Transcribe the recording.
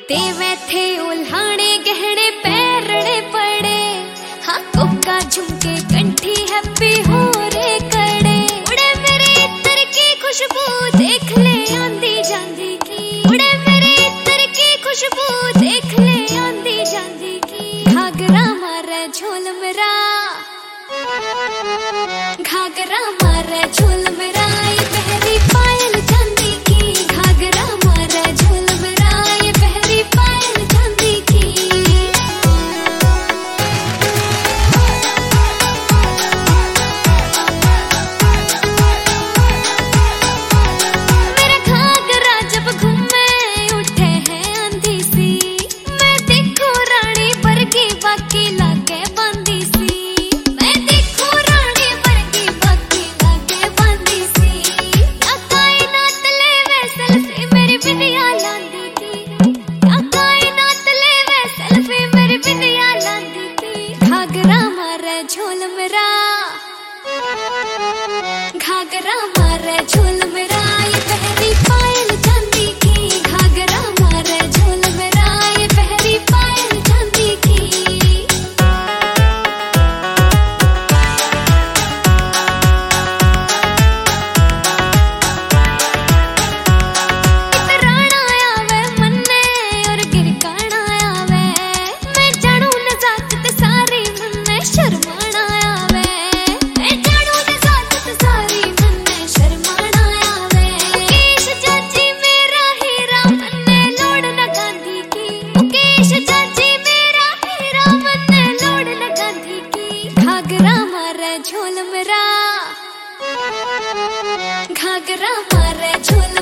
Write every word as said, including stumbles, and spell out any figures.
ते वैथे उल्हाने गहने पैरने पड़े, हाँ कोका झुमके कंठी हैप्पी हो रे कड़े। उड़े मेरे इत्र की खुशबू देख ले आंदी जांदी की, उड़े मेरे इत्र की खुशबू देख ले आंदी जांदी की। घाघरा मारे झोल मेरा, घाघरा मारे झोल मेरा, ये पहली पायल चांदी की। घाघरा मारे झोल मेरा, ये पहली पायल चांदी की। मेरा घाघरा जब घूमे उठे है आंधी सी, मैं देखो रानी वर्गी बाकी लागे बांधी सी, मैं देखो रानी वर्गी बाकी लागे बांधी सी। क्या कायनात ले वे सेल्फी मेरी बिंदिया लांदी थी, क्या कायनात ले वे सेल्फी मेरी बिंदिया लांदी थी। घाघरा मारे झोल मेरा, घाघरा मारे झोल मेरा, ये पहली पायल चांदी की। घाघरा मारे झोल मेरा, ये पहली पायल चांदी की। इतराना आवे मन्ने और गिरकाना आवे, मैं जानू नजाकत सारी मन्ने शर्माना आवे, मैं जानू नजाकत सारी मन्ने शर्माना आवे। मुकेश चाची मेरा हीरा मन्ने लोड़ न गांधी की, मुकेश चाची मेरा हीरा मन्ने लोड़ न गांधी की। घाघरा मारे झोल मेरा, घाघरा मारे झोल